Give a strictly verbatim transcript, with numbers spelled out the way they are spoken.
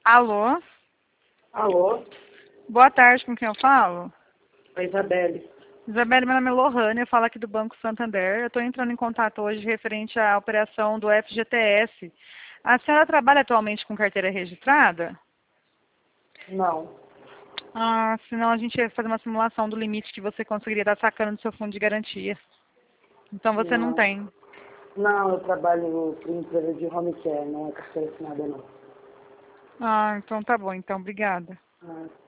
Alô? Alô? Boa tarde, com quem eu falo? A Isabelle. Isabelle, meu nome é Lohane, eu falo aqui do Banco Santander. Eu estou entrando em contato hoje referente à operação do F G T S. A senhora trabalha atualmente com carteira registrada? Não. Ah, senão a gente ia fazer uma simulação do limite que você conseguiria estar sacando do seu fundo de garantia. Então você não Não. tem. Não, eu trabalho para empresa de home care, não é carteira assinada não. Ah, então tá bom, então, obrigada. Ah.